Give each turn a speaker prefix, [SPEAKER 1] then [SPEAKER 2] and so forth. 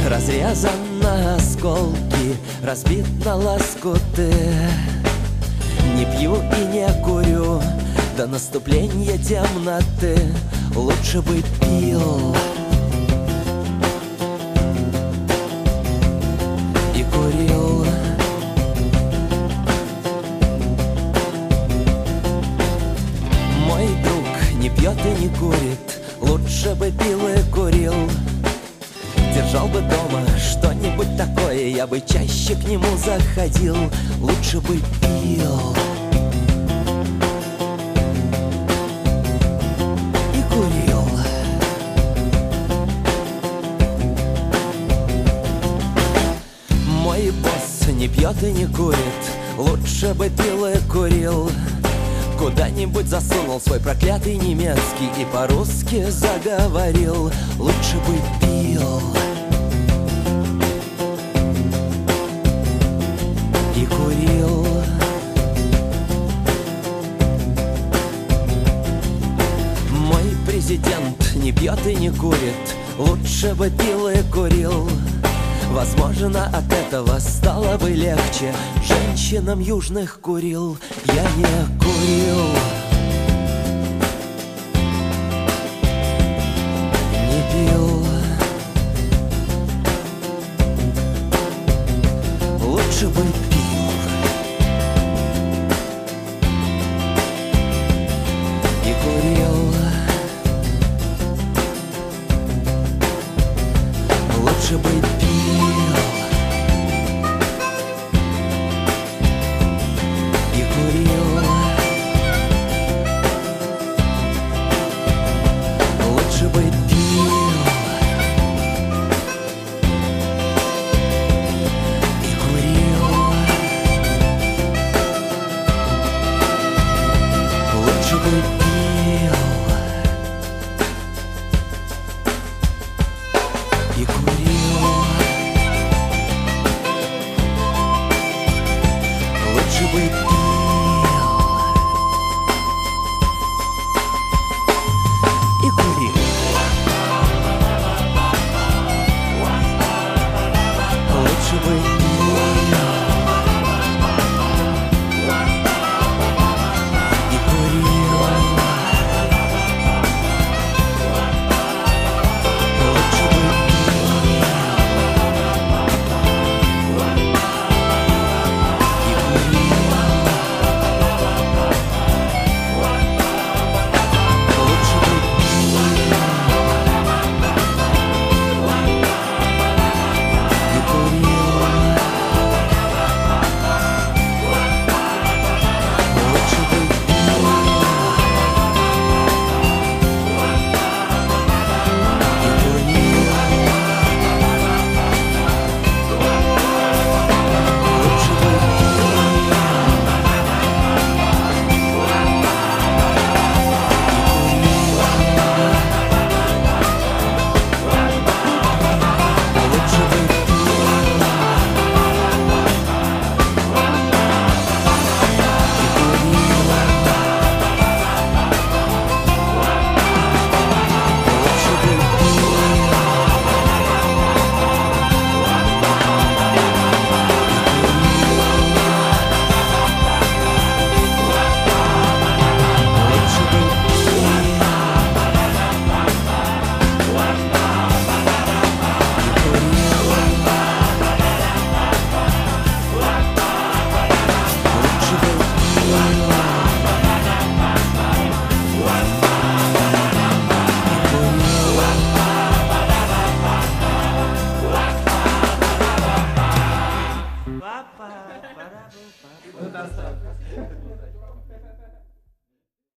[SPEAKER 1] разрезан на осколки, разбит на лоскуты. Не пью и не курю до наступления темноты. Лучше бы пил и курил. Мой друг не пьет и не курит, лучше бы пил и курил. Держал бы дома что-нибудь такое, я бы чаще к нему заходил. Лучше бы пил и курил. Мой босс не пьет и не курит, лучше бы пил и курил. Куда-нибудь засунул свой проклятый немецкий и по-русски заговорил. Лучше бы пил и курил. Мой президент не пьет и не курит, лучше бы пил и курил. Возможно, от этого стало бы легче. Женщинам южных курил, я не курил. Не пил. Лучше бы пил и курил. Лучше бы пил и курил. Лучше бы пил и курил. Лучше бы пил и курил. Лучше бы пил и курил. Лучше бы